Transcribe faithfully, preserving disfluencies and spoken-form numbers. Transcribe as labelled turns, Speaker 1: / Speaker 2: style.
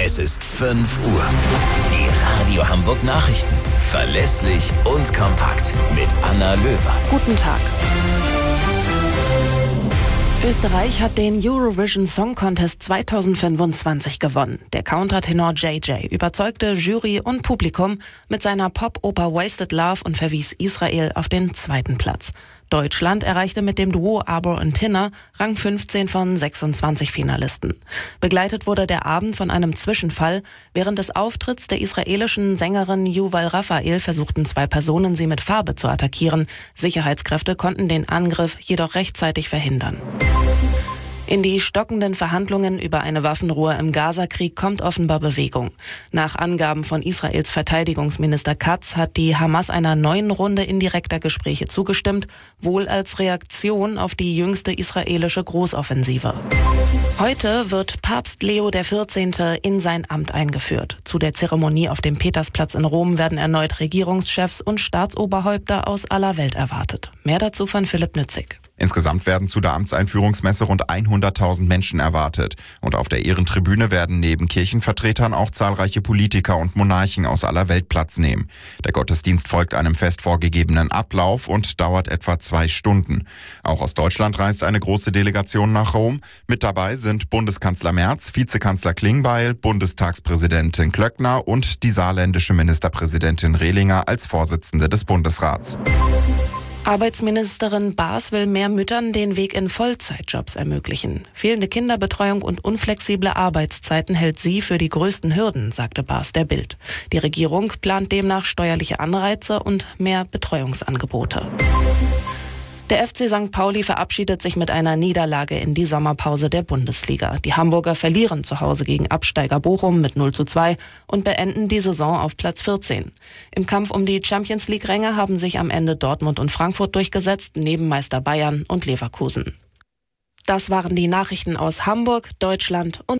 Speaker 1: Es ist fünf Uhr. Die Radio Hamburg Nachrichten. Verlässlich und kompakt. Mit Anna Löwer.
Speaker 2: Guten Tag. Österreich hat den Eurovision Song Contest zweitausendfünfundzwanzig gewonnen. Der Countertenor J J überzeugte Jury und Publikum mit seiner Pop-Oper Wasted Love und verwies Israel auf den zweiten Platz. Deutschland erreichte mit dem Duo Arbor und Tinner Rang fünfzehn von sechsundzwanzig Finalisten. Begleitet wurde der Abend von einem Zwischenfall. Während des Auftritts der israelischen Sängerin Yuval Raphael versuchten zwei Personen, sie mit Farbe zu attackieren. Sicherheitskräfte konnten den Angriff jedoch rechtzeitig verhindern. In die stockenden Verhandlungen über eine Waffenruhe im Gaza-Krieg kommt offenbar Bewegung. Nach Angaben von Israels Verteidigungsminister Katz hat die Hamas einer neuen Runde indirekter Gespräche zugestimmt, wohl als Reaktion auf die jüngste israelische Großoffensive. Heute wird Papst Leo der vierzehnte in sein Amt eingeführt. Zu der Zeremonie auf dem Petersplatz in Rom werden erneut Regierungschefs und Staatsoberhäupter aus aller Welt erwartet. Mehr dazu von Philipp Nützig.
Speaker 3: Insgesamt werden zu der Amtseinführungsmesse rund hunderttausend Menschen erwartet. Und auf der Ehrentribüne werden neben Kirchenvertretern auch zahlreiche Politiker und Monarchen aus aller Welt Platz nehmen. Der Gottesdienst folgt einem fest vorgegebenen Ablauf und dauert etwa zwei Stunden. Auch aus Deutschland reist eine große Delegation nach Rom. Mit dabei sind Bundeskanzler Merz, Vizekanzler Klingbeil, Bundestagspräsidentin Klöckner und die saarländische Ministerpräsidentin Rehlinger als Vorsitzende des Bundesrats.
Speaker 2: Arbeitsministerin Baas will mehr Müttern den Weg in Vollzeitjobs ermöglichen. Fehlende Kinderbetreuung und unflexible Arbeitszeiten hält sie für die größten Hürden, sagte Baas der Bild. Die Regierung plant demnach steuerliche Anreize und mehr Betreuungsangebote. Der F C Sankt Pauli verabschiedet sich mit einer Niederlage in die Sommerpause der Bundesliga. Die Hamburger verlieren zu Hause gegen Absteiger Bochum mit null zu zwei und beenden die Saison auf Platz vierzehn. Im Kampf um die Champions-League-Ränge haben sich am Ende Dortmund und Frankfurt durchgesetzt, neben Meister Bayern und Leverkusen. Das waren die Nachrichten aus Hamburg, Deutschland und